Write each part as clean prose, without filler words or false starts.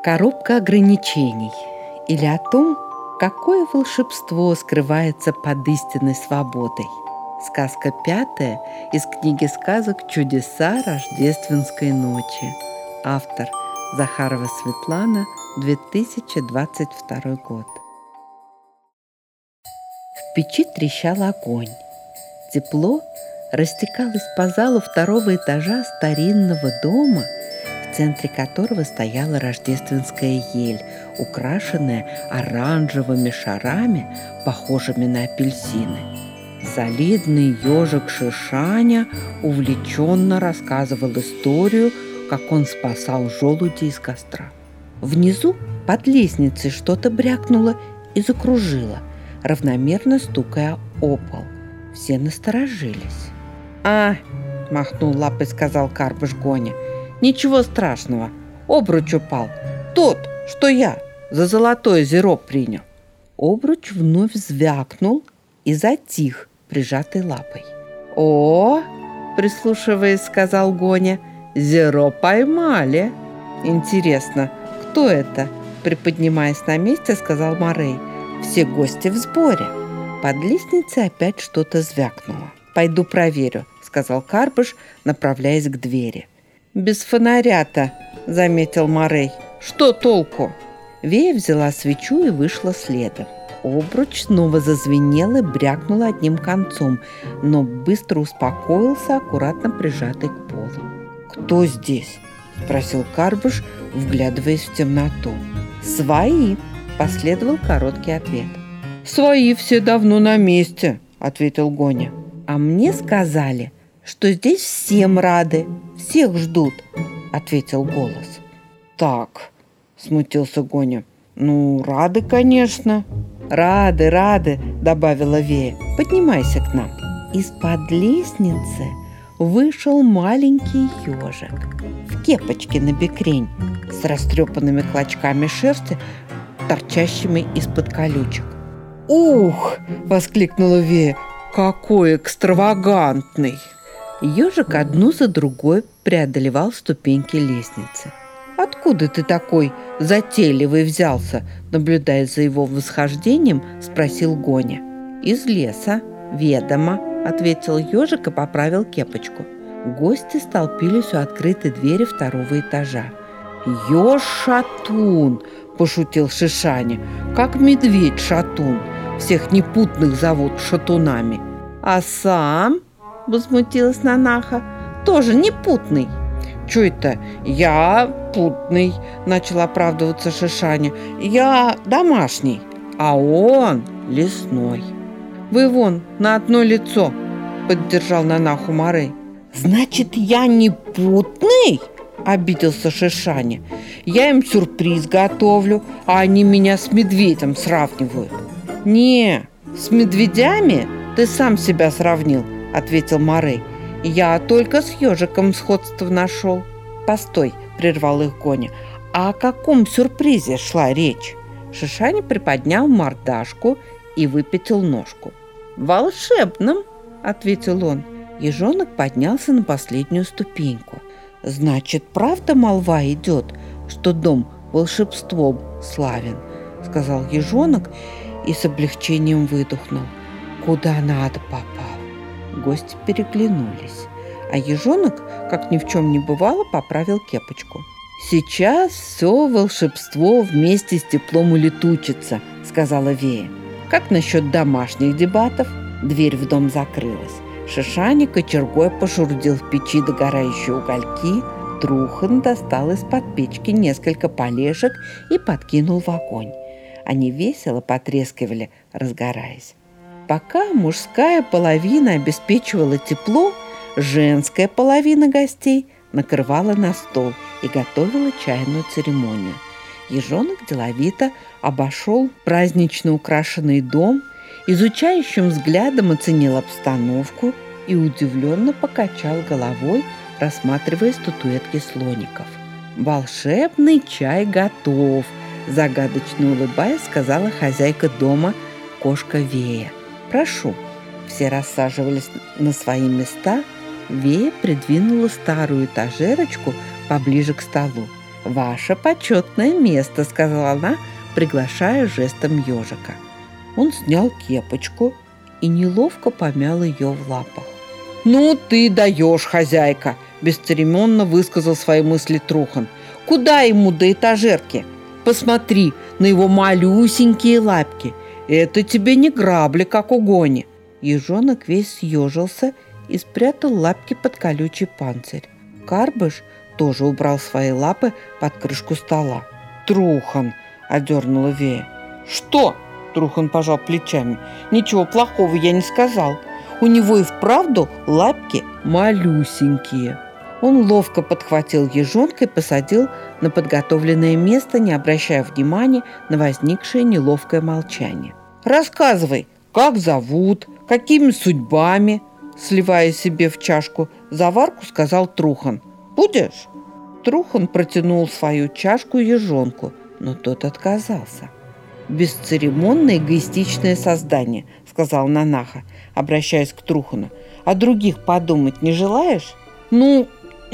Коробка ограничений или о том, какое волшебство скрывается под истинной свободой. Сказка 5 из книги сказок «Чудеса рождественской ночи». Автор Захарова Светлана, 2022 год. В печи трещал огонь. Тепло растекалось по залу второго этажа старинного дома, в центре которого стояла рождественская ель, украшенная оранжевыми шарами, похожими на апельсины. Солидный ежик Шишаня увлеченно рассказывал историю, как он спасал желудей из костра. Внизу под лестницей что-то брякнуло и закружило, равномерно стукая о пол. Все насторожились. Махнул лапой, сказал Карпыш Гоня. «Ничего страшного, обруч упал. Тот, что я за золотое зеро принял». Обруч вновь звякнул и затих, прижатой лапой. «О, прислушиваясь, сказал Гоня, зеро поймали». «Интересно, кто это?» Приподнимаясь на месте, сказал Морей. «Все гости в сборе». Под лестницей опять что-то звякнуло. «Пойду проверю», сказал Карпыш, направляясь к двери. «Без фонаря-то», заметил Морей. «Что толку?» Вея взяла свечу и вышла следом. Обруч снова зазвенел и брякнул одним концом, но быстро успокоился, аккуратно прижатый к полу. «Кто здесь?» – спросил Карпыш, вглядываясь в темноту. «Свои!» – последовал короткий ответ. «Свои все давно на месте», – ответил Гоня. «А мне сказали, что здесь всем рады, всех ждут», – ответил голос. «Так», – смутился Гоня. «Рады, конечно». «Рады», – добавила Вея. «Поднимайся к нам». Из-под лестницы вышел маленький ежик в кепочке на бекрень с растрепанными клочками шерсти, торчащими из-под колючек. «Ух!» – воскликнула Вея. «Какой экстравагантный!» Ежик одну за другой преодолевал ступеньки лестницы. «Откуда ты такой затейливый взялся?» Наблюдая за его восхождением, спросил Гоня. «Из леса, ведомо», – ответил ежик и поправил кепочку. Гости столпились у открытой двери второго этажа. «Еж-шатун!» – пошутил Шишаня. «Как медведь-шатун. Всех непутных зовут шатунами». «А сам?» – возмутилась Нанаха. «Тоже непутный». «Чё это? Я путный», – начал оправдываться Шишаня. «Я домашний, а он лесной». «Вы вон на одно лицо», – поддержал Нанаху Морей. «Значит, я не путный?» – обиделся Шишаня. «Я им сюрприз готовлю, а они меня с медведем сравнивают». «Не, с медведями ты сам себя сравнил», – ответил Морей. «Я только с ежиком сходство нашел». «Постой», – прервал их Гоня. «А о каком сюрпризе шла речь?» Шишаня приподнял мордашку и выпятил ножку. «Волшебном», – ответил он. Ежонок поднялся на последнюю ступеньку. «Значит, правда молва идет, что дом волшебством славен», – сказал ежонок и с облегчением выдохнул. «Куда надо попал». Гости переглянулись, а ежонок, как ни в чем не бывало, поправил кепочку. «Сейчас все волшебство вместе с теплом улетучится», – сказала Вея. «Как насчет домашних дебатов?» Дверь в дом закрылась. Шишаня кочергой пошурдил в печи догорающие угольки. Трухан достал из-под печки несколько полежек и подкинул в огонь. Они весело потрескивали, разгораясь. Пока мужская половина обеспечивала тепло, женская половина гостей накрывала на стол и готовила чайную церемонию. Ежонок деловито обошел празднично украшенный дом, изучающим взглядом оценил обстановку и удивленно покачал головой, рассматривая статуэтки слоников. «Волшебный чай готов!» – загадочно улыбаясь, сказала хозяйка дома кошка Вея. «Прошу». Все рассаживались на свои места. Вея придвинула старую этажерочку поближе к столу. «Ваше почетное место», — сказала она, приглашая жестом ежика. Он снял кепочку и неловко помял ее в лапах. «Ну ты даешь, хозяйка!» – бесцеремонно высказал свои мысли Трухан. «Куда ему до этажерки? Посмотри на его малюсенькие лапки. Это тебе не грабли, как у Гони». Ежонок весь съежился и спрятал лапки под колючий панцирь. Карбыш тоже убрал свои лапы под крышку стола. «Трухан!» – одернула Вея. «Что?» – Трухан пожал плечами. «Ничего плохого я не сказал. У него и вправду лапки малюсенькие». Он ловко подхватил ежонка и посадил на подготовленное место, не обращая внимания на возникшее неловкое молчание. «Рассказывай, как зовут, какими судьбами?» Сливая себе в чашку заварку, сказал Трухан. «Будешь?» Трухан протянул свою чашку ежонку, но тот отказался. «Бесцеремонное эгоистичное создание», — сказал Нанаха, обращаясь к Трухану. «О других подумать не желаешь?» «Ну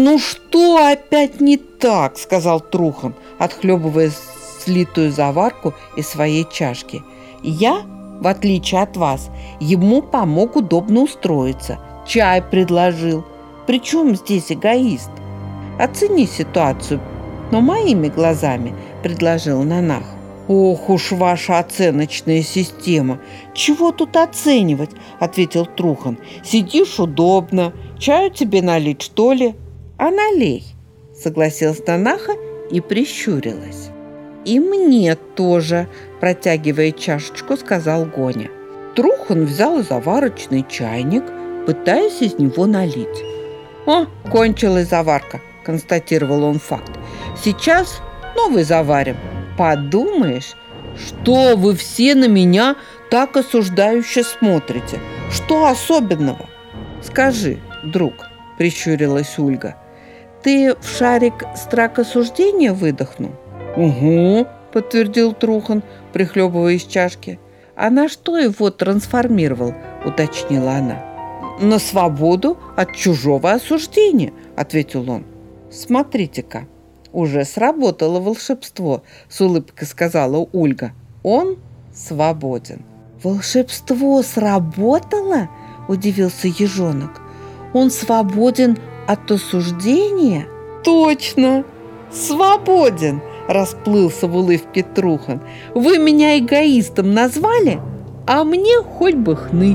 что опять не так?» — сказал Трухан, отхлебывая слитую заварку из своей чашки. «Я, в отличие от вас, ему помог удобно устроиться, чай предложил. Причем здесь эгоист? Оцени ситуацию, но моими глазами», — предложил Нанах. «Ох уж ваша оценочная система! Чего тут оценивать?» – ответил Трухан. «Сидишь удобно. Чаю тебе налить, что ли?» «А налей», – согласилась Нанаха и прищурилась. «И мне тоже», – протягивая чашечку, сказал Гоня. Трухан взял заварочный чайник, пытаясь из него налить. «О, кончилась заварка», – констатировал он факт. «Сейчас новый заварим». «Подумаешь, что вы все на меня так осуждающе смотрите? Что особенного?» «Скажи, друг», — прищурилась Ульга, «ты в шарик стракосуждения выдохнул?» «Угу», — подтвердил Трухан, прихлебывая из чашки. «А на что его трансформировал?» — уточнила она. «На свободу от чужого осуждения», — ответил он. «Смотрите-ка. «Уже сработало волшебство», — с улыбкой сказала Ульга. «Он свободен». «Волшебство сработало?» — удивился ежонок. «Он свободен от осуждения?» «Точно! Свободен!» — расплылся в улыбке Трухан. «Вы меня эгоистом назвали, а мне хоть бы хны.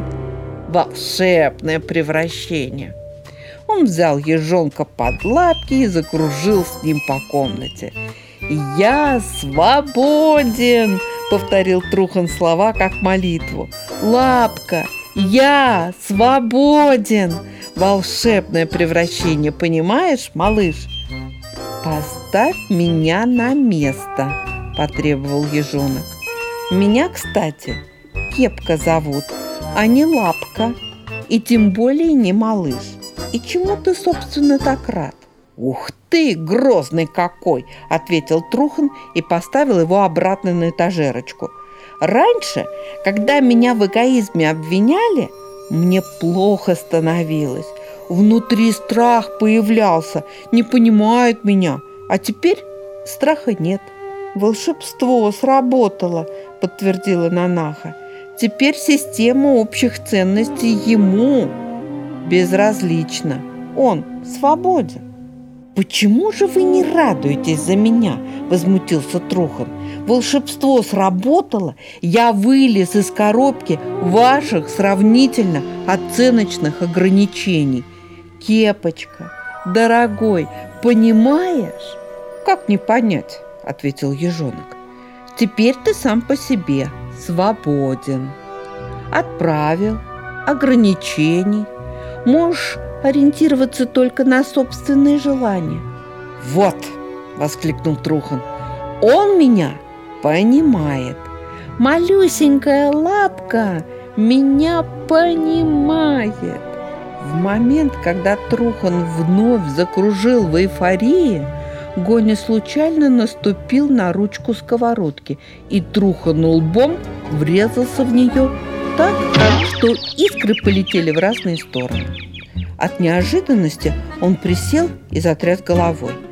Волшебное превращение!» Он взял ежонка под лапки и закружил с ним по комнате. «Я свободен!» — повторил Трухан слова как молитву. «Лапка, я свободен!» Волшебное превращение, понимаешь, малыш? «Поставь меня на место», — потребовал ежонок. «Меня, кстати, Кепка зовут, а не Лапка, и тем более не малыш. И чему ты, собственно, так рад?» «Ух ты, грозный какой!» – ответил Трухан и поставил его обратно на этажерочку. «Раньше, когда меня в эгоизме обвиняли, мне плохо становилось. Внутри страх появлялся, не понимают меня. А теперь страха нет». «Волшебство сработало», – подтвердила Нанаха. «Теперь система общих ценностей ему безразлична. Он свободен». «Почему же вы не радуетесь за меня?» – возмутился Трухан. «Волшебство сработало, я вылез из коробки ваших сравнительно оценочных ограничений. Кепочка, дорогой, понимаешь?» «Как не понять?» – ответил ежонок. «Теперь ты сам по себе свободен. От правил, ограничений. Можешь ориентироваться только на собственные желания». «Вот!» – воскликнул Трухан. «Он меня понимает. Малюсенькая лапка меня понимает». В момент, когда Трухан вновь закружил в эйфории, Гоня случайно наступил на ручку сковородки, и Трухан лбом врезался в нее так, что искры полетели в разные стороны. От неожиданности он присел и затряс головой.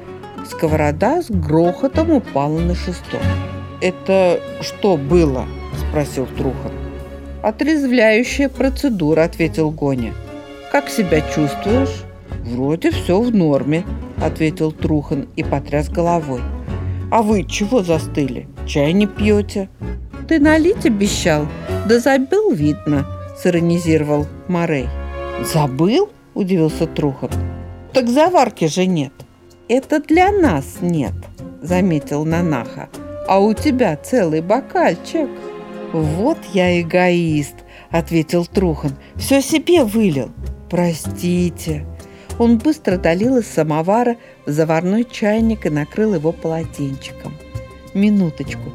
Сковорода с грохотом упала на шесток. «Это что было?» – спросил Трухан. «Отрезвляющая процедура», – ответил Гоня. «Как себя чувствуешь?» «Вроде все в норме», – ответил Трухан и потряс головой. «А вы чего застыли? Чай не пьете?» «Ты налить обещал, да забыл, видно», – сиронизировал Морей. «Забыл?» – удивился Трухан. «Так заварки же нет». «Это для нас нет», – заметил Нанаха. «А у тебя целый бокальчик». «Вот я эгоист», – ответил Трухан. «Все себе вылил». «Простите». Он быстро долил из самовара в заварной чайник и накрыл его полотенчиком. «Минуточку,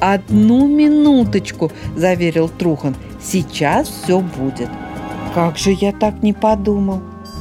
1 минуточку», – заверил Трухан. «Сейчас все будет». «Как же я так не подумал?»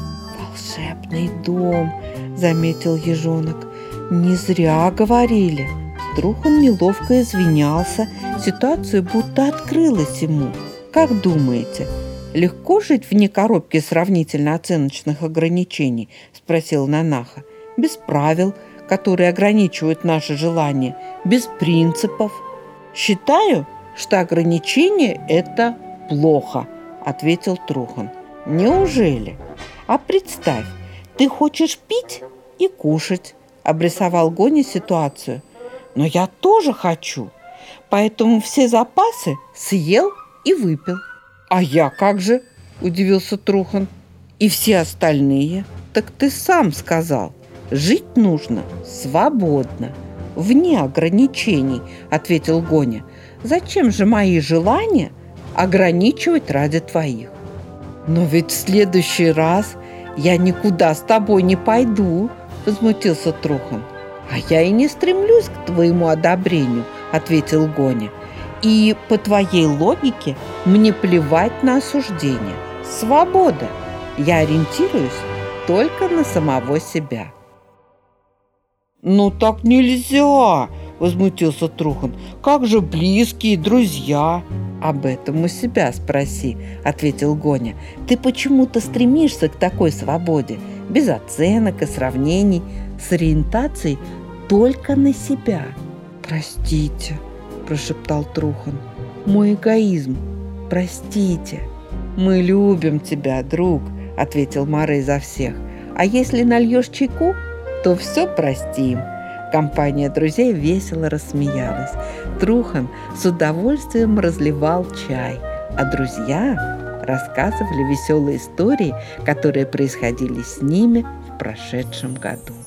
«Волшебный дом», – заметил ежонок. «Не зря говорили». Трухан неловко извинялся. Ситуация будто открылась ему. «Как думаете, легко жить вне коробки сравнительно-оценочных ограничений?» – спросил Нанаха. «Без правил, которые ограничивают наши желания, без принципов». «Считаю, что ограничения – это плохо», – ответил Трухан. «Неужели? А представь, ты хочешь пить и кушать», – обрисовал Гоня ситуацию. «Но я тоже хочу, поэтому все запасы съел и выпил». «А я как же?» – удивился Трухан. «И все остальные?» «Так ты сам сказал, жить нужно свободно, вне ограничений», – ответил Гоня. «Зачем же мои желания ограничивать ради твоих?» «Но ведь в следующий раз я никуда с тобой не пойду», – возмутился Трухан. «А я и не стремлюсь к твоему одобрению», – ответил Гоня. «И по твоей логике мне плевать на осуждение. Свобода. Я ориентируюсь только на самого себя». «Ну так нельзя!» – возмутился Трухан. «Как же близкие, друзья?» «Об этом у себя спроси», – ответил Гоня. «Ты почему-то стремишься к такой свободе, без оценок и сравнений, с ориентацией только на себя». «Простите», – прошептал Трухан. «Мой эгоизм. Простите». «Мы любим тебя, друг», – ответил Морей за всех. «А если нальешь чайку, то все простим». Компания друзей весело рассмеялась. Трухан с удовольствием разливал чай, а друзья рассказывали веселые истории, которые происходили с ними в прошедшем году.